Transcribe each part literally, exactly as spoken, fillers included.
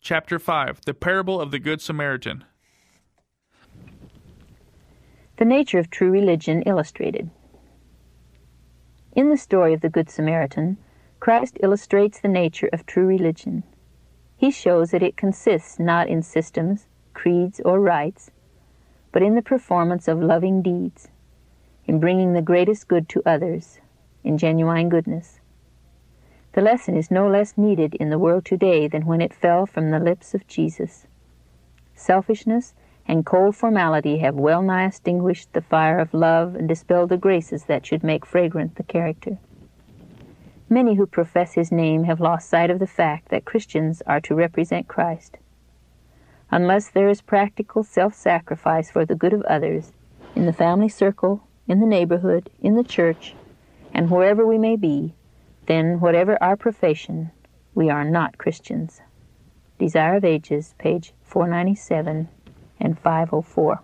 Chapter five, The Parable of the Good Samaritan. The nature of true religion illustrated. In the story of the Good Samaritan, Christ illustrates the nature of true religion. He shows that it consists not in systems, creeds, or rites, but in the performance of loving deeds, in bringing the greatest good to others, in genuine goodness. The lesson is no less needed in the world today than when it fell from the lips of Jesus. Selfishness and cold formality have well nigh extinguished the fire of love and dispelled the graces that should make fragrant the character. Many who profess his name have lost sight of the fact that Christians are to represent Christ. Unless there is practical self-sacrifice for the good of others, in the family circle, in the neighborhood, in the church, and wherever we may be, then, whatever our profession, we are not Christians. Desire of Ages, page four ninety-seven and five oh four.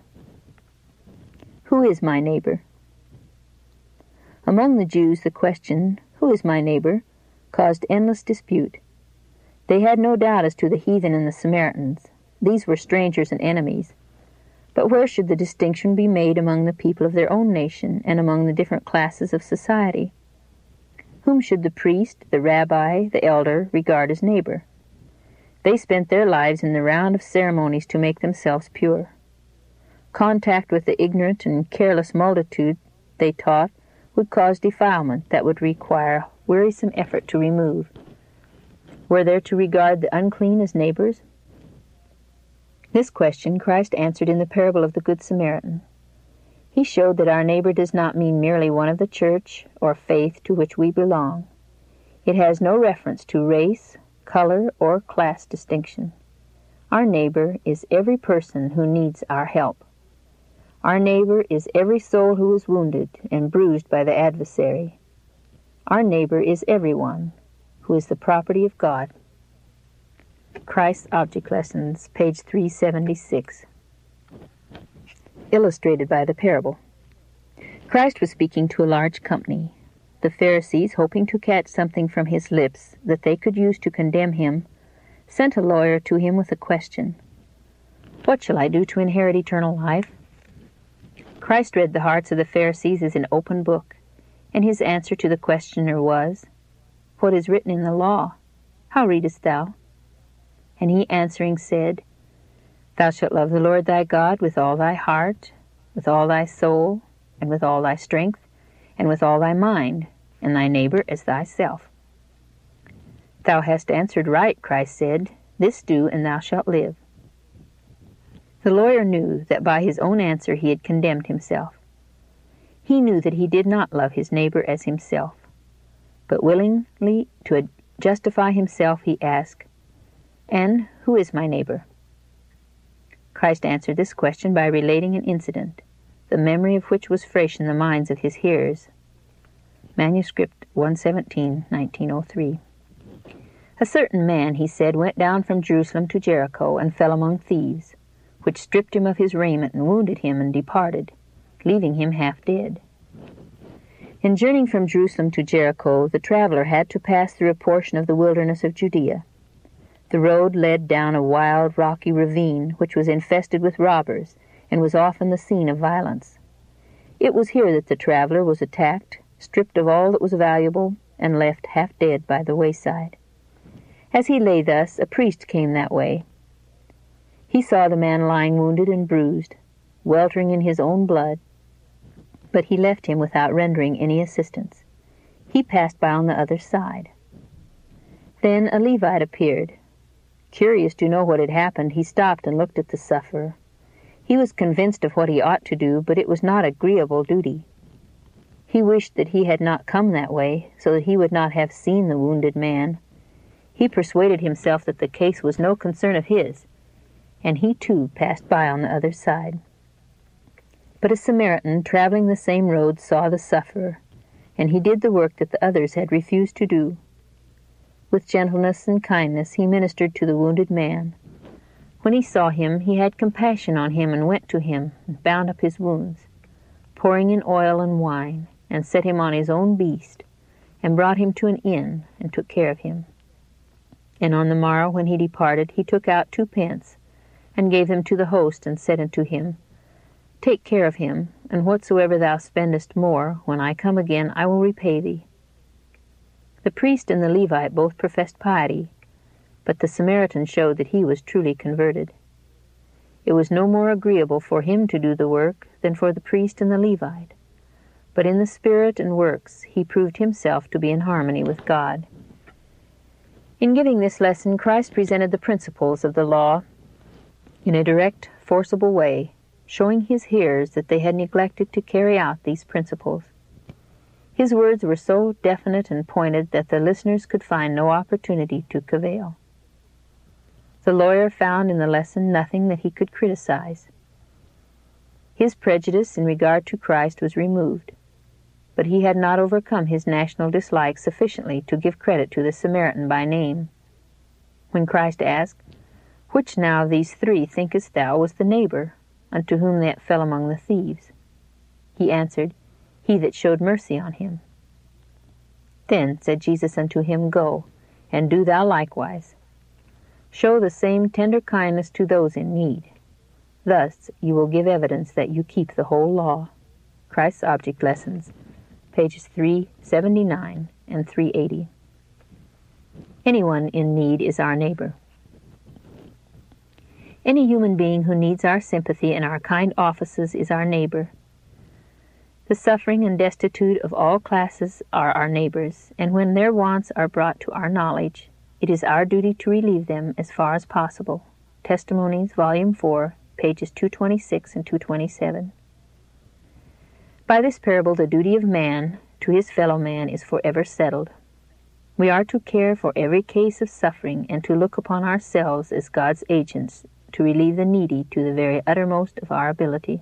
Who is my neighbor? Among the Jews, the question, who is my neighbor, caused endless dispute. They had no doubt as to the heathen and the Samaritans. These were strangers and enemies. But where should the distinction be made among the people of their own nation and among the different classes of society? Whom should the priest, the rabbi, the elder regard as neighbor? They spent their lives in the round of ceremonies to make themselves pure. Contact with the ignorant and careless multitude, they taught, would cause defilement that would require wearisome effort to remove. Were they to regard the unclean as neighbors? This question Christ answered in the parable of the Good Samaritan. He showed that our neighbor does not mean merely one of the church or faith to which we belong. It has no reference to race, color, or class distinction. Our neighbor is every person who needs our help. Our neighbor is every soul who is wounded and bruised by the adversary. Our neighbor is everyone who is the property of God. Christ's Object Lessons, page three seventy-six. Illustrated by the parable. Christ was speaking to a large company. The Pharisees, hoping to catch something from his lips that they could use to condemn him, sent a lawyer to him with a question. What shall I do to inherit eternal life? Christ read the hearts of the Pharisees as an open book, and his answer to the questioner was, What is written in the law? How readest thou? And he answering said, Thou shalt love the Lord thy God with all thy heart, with all thy soul, and with all thy strength, and with all thy mind, and thy neighbor as thyself. Thou hast answered right, Christ said. This do, and thou shalt live. The lawyer knew that by his own answer he had condemned himself. He knew that he did not love his neighbor as himself. But willingly to justify himself, he asked, And who is my neighbor? Christ answered this question by relating an incident, the memory of which was fresh in the minds of his hearers. Manuscript one seventeen, nineteen oh three. A certain man, he said, went down from Jerusalem to Jericho and fell among thieves, which stripped him of his raiment and wounded him and departed, leaving him half dead. In journeying from Jerusalem to Jericho, the traveler had to pass through a portion of the wilderness of Judea. The road led down a wild, rocky ravine which was infested with robbers and was often the scene of violence. It was here that the traveler was attacked, stripped of all that was valuable, and left half dead by the wayside. As he lay thus, a priest came that way. He saw the man lying wounded and bruised, weltering in his own blood, but he left him without rendering any assistance. He passed by on the other side. Then a Levite appeared. Curious to know what had happened, he stopped and looked at the sufferer. He was convinced of what he ought to do, but it was not agreeable duty. He wished that he had not come that way, so that he would not have seen the wounded man. He persuaded himself that the case was no concern of his, and he too passed by on the other side. But a Samaritan, traveling the same road, saw the sufferer, and he did the work that the others had refused to do. With gentleness and kindness he ministered to the wounded man. When he saw him, he had compassion on him and went to him and bound up his wounds, pouring in oil and wine, and set him on his own beast, and brought him to an inn and took care of him. And on the morrow when he departed, he took out two pence, and gave them to the host, and said unto him, Take care of him, and whatsoever thou spendest more, when I come again, I will repay thee. The priest and the Levite both professed piety, but the Samaritan showed that he was truly converted. It was no more agreeable for him to do the work than for the priest and the Levite, but in the spirit and works he proved himself to be in harmony with God. In giving this lesson, Christ presented the principles of the law in a direct, forcible way, showing his hearers that they had neglected to carry out these principles. His words were so definite and pointed that the listeners could find no opportunity to cavil. The lawyer found in the lesson nothing that he could criticize. His prejudice in regard to Christ was removed, but he had not overcome his national dislike sufficiently to give credit to the Samaritan by name. When Christ asked, Which now of these three thinkest thou was the neighbor unto whom that fell among the thieves? He answered, He that showed mercy on him. Then said Jesus unto him, Go, and do thou likewise. Show the same tender kindness to those in need. Thus you will give evidence that you keep the whole law. Christ's Object Lessons, pages three seventy-nine and three eighty. Anyone in need is our neighbor. Any human being who needs our sympathy and our kind offices is our neighbor. The suffering and destitute of all classes are our neighbors, and when their wants are brought to our knowledge, it is our duty to relieve them as far as possible. Testimonies, Volume four, pages two twenty-six and two twenty-seven. By this parable, the duty of man to his fellow man is forever settled. We are to care for every case of suffering and to look upon ourselves as God's agents to relieve the needy to the very uttermost of our ability.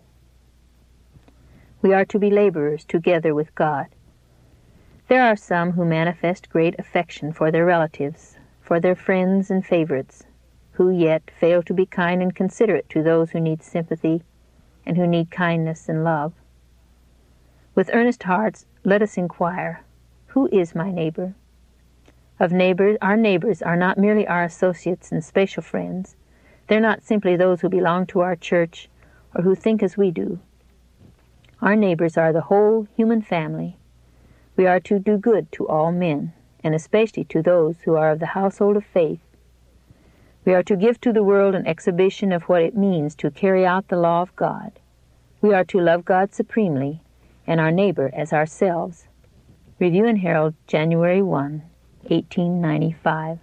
We are to be laborers together with God. There are some who manifest great affection for their relatives, for their friends and favorites, who yet fail to be kind and considerate to those who need sympathy and who need kindness and love. With earnest hearts, let us inquire, Who is my neighbor? Of neighbors, our neighbors are not merely our associates and special friends. They're not simply those who belong to our church or who think as we do. Our neighbors are the whole human family. We are to do good to all men, and especially to those who are of the household of faith. We are to give to the world an exhibition of what it means to carry out the law of God. We are to love God supremely, and our neighbor as ourselves. Review and Herald, January first, eighteen ninety-five.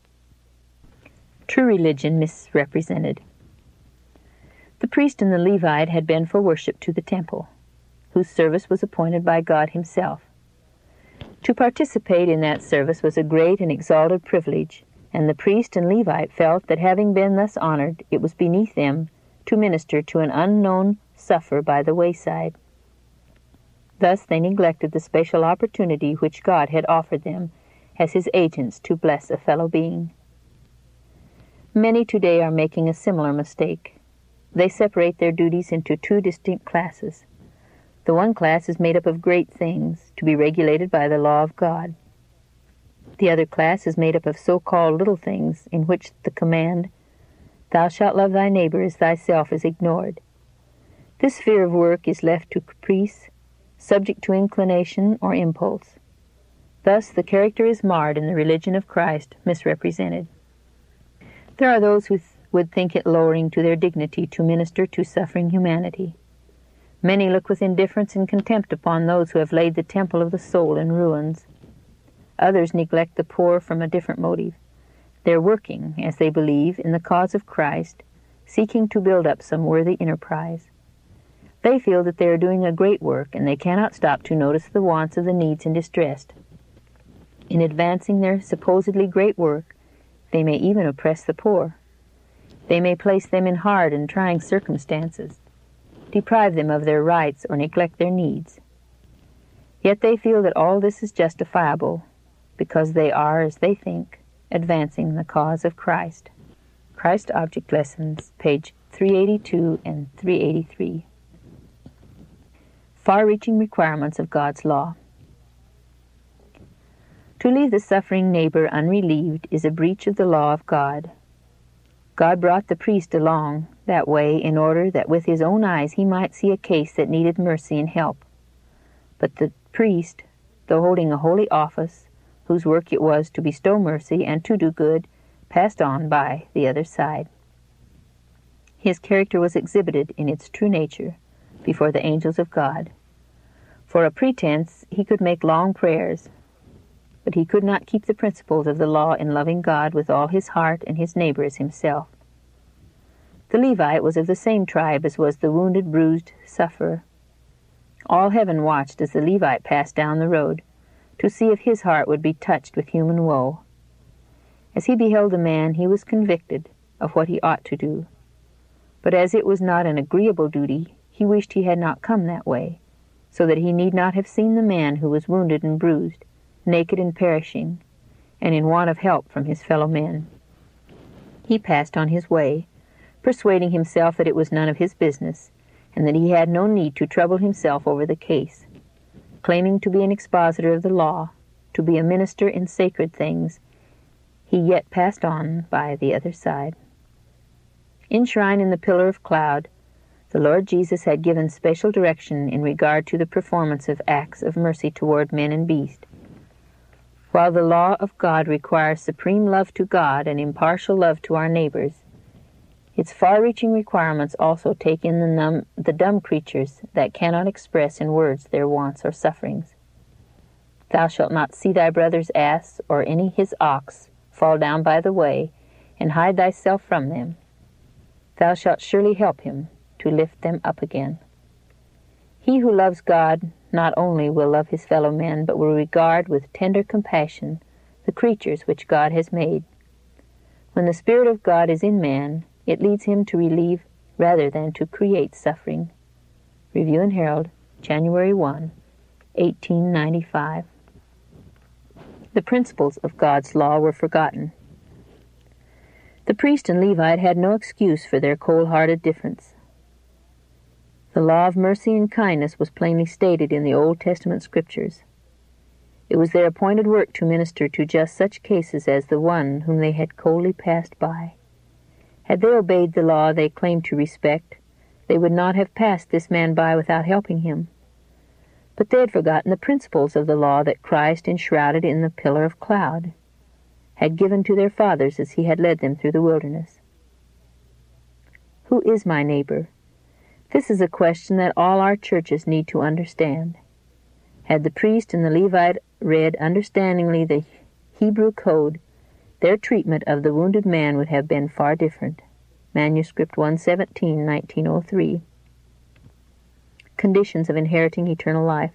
True religion misrepresented. The priest and the Levite had been for worship to the temple, whose service was appointed by God himself. To participate in that service was a great and exalted privilege, and the priest and Levite felt that having been thus honored, it was beneath them to minister to an unknown sufferer by the wayside. Thus they neglected the special opportunity which God had offered them as his agents to bless a fellow being. Many today are making a similar mistake. They separate their duties into two distinct classes. The one class is made up of great things, to be regulated by the law of God. The other class is made up of so-called little things, in which the command, Thou shalt love thy neighbor as thyself, is ignored. This sphere of work is left to caprice, subject to inclination or impulse. Thus the character is marred and the religion of Christ misrepresented. There are those who th- would think it lowering to their dignity to minister to suffering humanity. Many look with indifference and contempt upon those who have laid the temple of the soul in ruins. Others neglect the poor from a different motive. They are working, as they believe, in the cause of Christ, seeking to build up some worthy enterprise. They feel that they are doing a great work, and they cannot stop to notice the wants of the needs and distressed. In advancing their supposedly great work, they may even oppress the poor. They may place them in hard and trying circumstances, deprive them of their rights, or neglect their needs. Yet they feel that all this is justifiable, because they are, as they think, advancing the cause of Christ. Christ Object Lessons, page three eighty-two and three eighty-three. Far-reaching requirements of God's law. To leave the suffering neighbor unrelieved is a breach of the law of God. God brought the priest along that way in order that with his own eyes he might see a case that needed mercy and help. But the priest, though holding a holy office, whose work it was to bestow mercy and to do good, passed on by the other side. His character was exhibited in its true nature before the angels of God. For a pretense, he could make long prayers, but he could not keep the principles of the law in loving God with all his heart and his neighbor as himself. The Levite was of the same tribe as was the wounded, bruised sufferer. All heaven watched as the Levite passed down the road, to see if his heart would be touched with human woe. As he beheld the man, he was convicted of what he ought to do. But as it was not an agreeable duty, he wished he had not come that way, so that he need not have seen the man who was wounded and bruised, naked and perishing, and in want of help from his fellow men. He passed on his way, persuading himself that it was none of his business, and that he had no need to trouble himself over the case. Claiming to be an expositor of the law, to be a minister in sacred things, he yet passed on by the other side. Enshrined in the pillar of cloud, the Lord Jesus had given special direction in regard to the performance of acts of mercy toward men and beast. While the law of God requires supreme love to God and impartial love to our neighbors, its far-reaching requirements also take in the, numb, the dumb creatures that cannot express in words their wants or sufferings. Thou shalt not see thy brother's ass or any his ox fall down by the way, and hide thyself from them. Thou shalt surely help him to lift them up again. He who loves God not only will love his fellow men, but will regard with tender compassion the creatures which God has made. When the Spirit of God is in man, it leads him to relieve rather than to create suffering. Review and Herald, January first, eighteen ninety-five. The principles of God's law were forgotten. The priest and Levite had no excuse for their cold-hearted difference. The law of mercy and kindness was plainly stated in the Old Testament Scriptures. It was their appointed work to minister to just such cases as the one whom they had coldly passed by. Had they obeyed the law they claimed to respect, they would not have passed this man by without helping him. But they had forgotten the principles of the law that Christ, enshrouded in the pillar of cloud, had given to their fathers as he had led them through the wilderness. Who is my neighbor? This is a question that all our churches need to understand. Had the priest and the Levite read understandingly the Hebrew code, their treatment of the wounded man would have been far different. Manuscript one seventeen, nineteen oh three. Conditions of inheriting eternal life.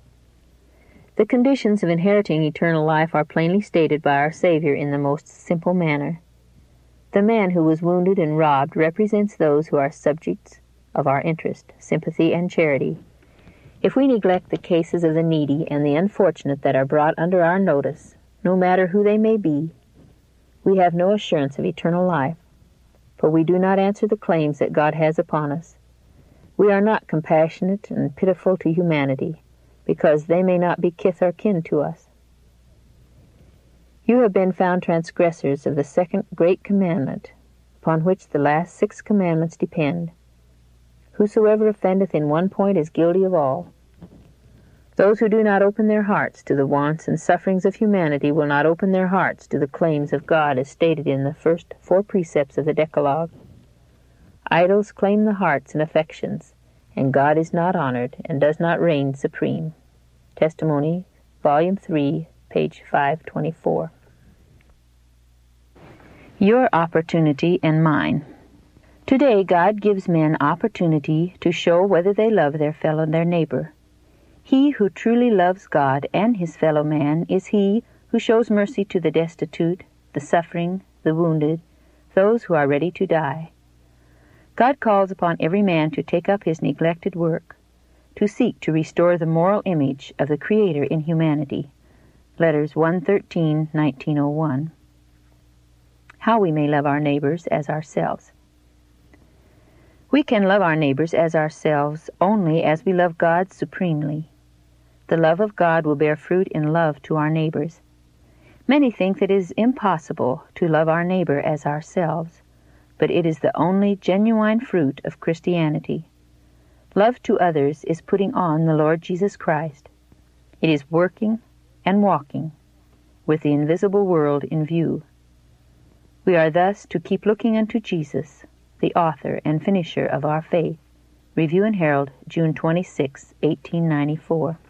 The conditions of inheriting eternal life are plainly stated by our Savior in the most simple manner. The man who was wounded and robbed represents those who are subjects of our interest, sympathy, and charity. If we neglect the cases of the needy and the unfortunate that are brought under our notice, no matter who they may be, we have no assurance of eternal life, for we do not answer the claims that God has upon us. We are not compassionate and pitiful to humanity, because they may not be kith or kin to us. You have been found transgressors of the second great commandment, upon which the last six commandments depend. Whosoever offendeth in one point is guilty of all. Those who do not open their hearts to the wants and sufferings of humanity will not open their hearts to the claims of God as stated in the first four precepts of the Decalogue. Idols claim the hearts and affections, and God is not honored and does not reign supreme. Testimony, Volume three, page five twenty-four. Your opportunity and mine. Today, God gives men opportunity to show whether they love their fellow their neighbor. He who truly loves God and his fellow man is he who shows mercy to the destitute, the suffering, the wounded, those who are ready to die. God calls upon every man to take up his neglected work, to seek to restore the moral image of the Creator in humanity. Letters one thirteen, nineteen oh one. How we may love our neighbors as ourselves. We can love our neighbors as ourselves only as we love God supremely. The love of God will bear fruit in love to our neighbors. Many think that it is impossible to love our neighbor as ourselves, but it is the only genuine fruit of Christianity. Love to others is putting on the Lord Jesus Christ. It is working and walking with the invisible world in view. We are thus to keep looking unto Jesus, the author and finisher of our faith. Review and Herald, June twenty-sixth, eighteen ninety-four.